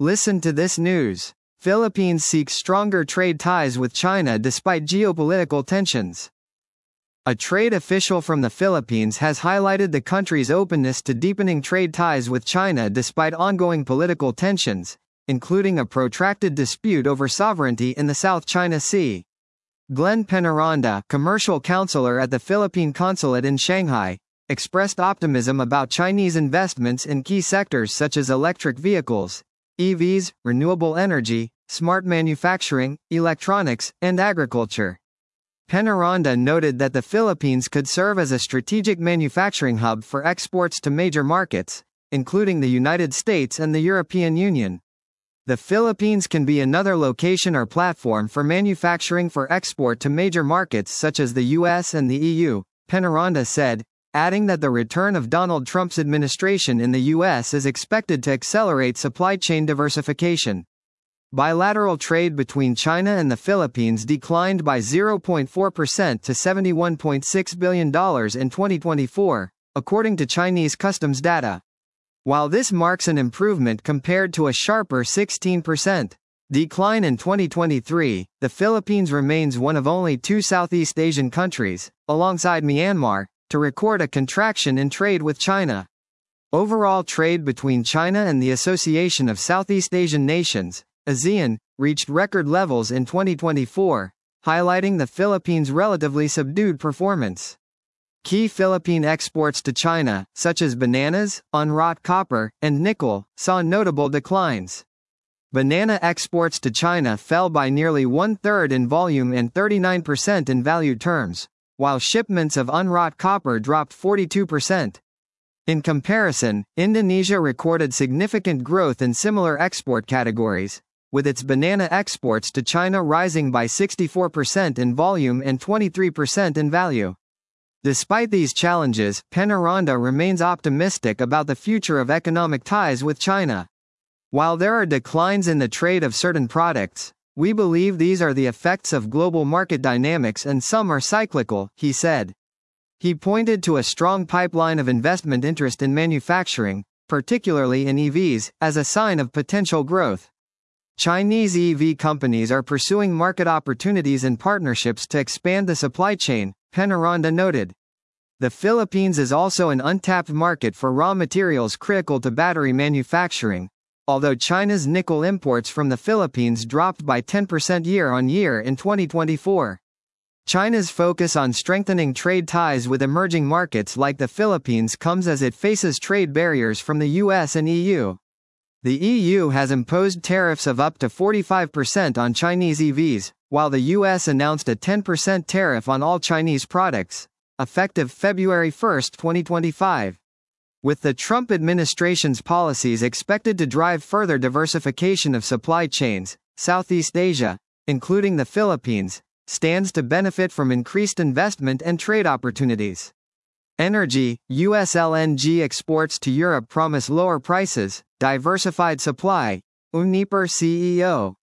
Listen to this news. Philippines seeks stronger trade ties with China despite geopolitical tensions. A trade official from the Philippines has highlighted the country's openness to deepening trade ties with China despite ongoing political tensions, including a protracted dispute over sovereignty in the South China Sea. Glenn Penaranda, commercial counselor at the Philippine consulate in Shanghai, expressed optimism about Chinese investments in key sectors such as electric vehicles, EVs, renewable energy, smart manufacturing, electronics, and agriculture. Penaranda noted that the Philippines could serve as a strategic manufacturing hub for exports to major markets, including the United States and the European Union. The Philippines can be another location or platform for manufacturing for export to major markets such as the US and the EU, Penaranda said, adding that the return of Donald Trump's administration in the US is expected to accelerate supply chain diversification. Bilateral trade between China and the Philippines declined by 0.4% to $71.6 billion in 2024, according to Chinese customs data. While this marks an improvement compared to a sharper 16% decline in 2023, the Philippines remains one of only two Southeast Asian countries, alongside Myanmar, to record a contraction in trade with China. Overall trade between China and the Association of Southeast Asian Nations, ASEAN, reached record levels in 2024, highlighting the Philippines' relatively subdued performance. Key Philippine exports to China, such as bananas, unwrought copper, and nickel, saw notable declines. Banana exports to China fell by nearly one-third in volume and 39% in value terms, while shipments of unwrought copper dropped 42%. In comparison, Indonesia recorded significant growth in similar export categories, with its banana exports to China rising by 64% in volume and 23% in value. Despite these challenges, Penaranda remains optimistic about the future of economic ties with China. While there are declines in the trade of certain products, we believe these are the effects of global market dynamics and some are cyclical, he said. He pointed to a strong pipeline of investment interest in manufacturing, particularly in EVs, as a sign of potential growth. Chinese EV companies are pursuing market opportunities and partnerships to expand the supply chain, Penaranda noted. The Philippines is also an untapped market for raw materials critical to battery manufacturing, although China's nickel imports from the Philippines dropped by 10% year-on-year in 2024. China's focus on strengthening trade ties with emerging markets like the Philippines comes as it faces trade barriers from the US and EU. The EU has imposed tariffs of up to 45% on Chinese EVs, while the US announced a 10% tariff on all Chinese products, effective February 1, 2025. With the Trump administration's policies expected to drive further diversification of supply chains, Southeast Asia, including the Philippines, stands to benefit from increased investment and trade opportunities. Energy, US LNG exports to Europe promise lower prices, diversified supply, Uniper CEO.